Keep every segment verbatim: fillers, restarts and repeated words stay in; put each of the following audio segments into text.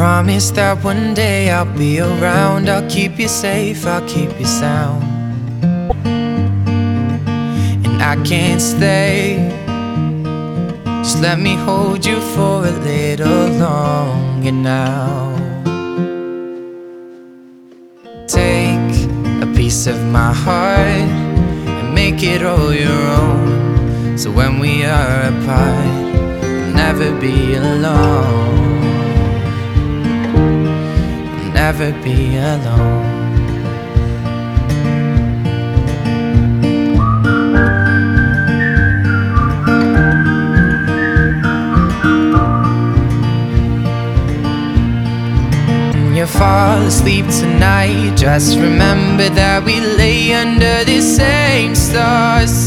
promise that one day I'll be around. I'll keep you safe, I'll keep you sound. And I can't stay, just let me hold you for a little longer now. Take a piece of my heart and make it all your own, so when we are apart, you'll never be alone. You'll never be alone. You fall asleep tonight, just remember that we lay under the same stars.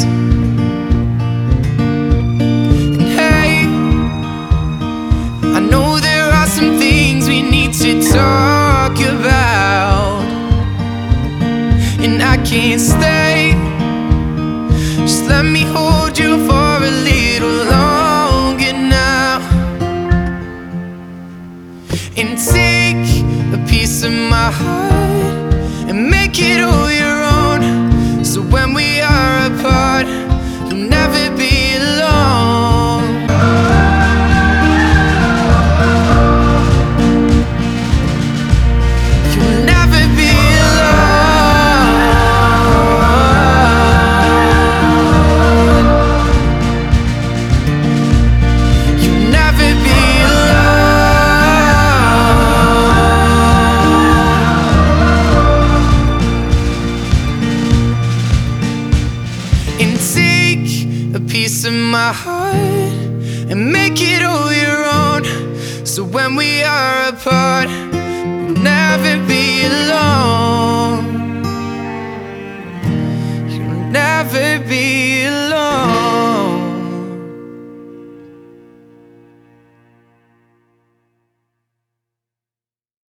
And hey, I know there are some things we need to talk about, and I can't stay, just let me hold you for a little longer now. And take a piece of my heart and make it all your own, so when we are apart, you'll never be alone. You'll never be alone. You'll never be And take a piece of my heart and make it all your own, so when we are apart, you'll never be alone. You'll never be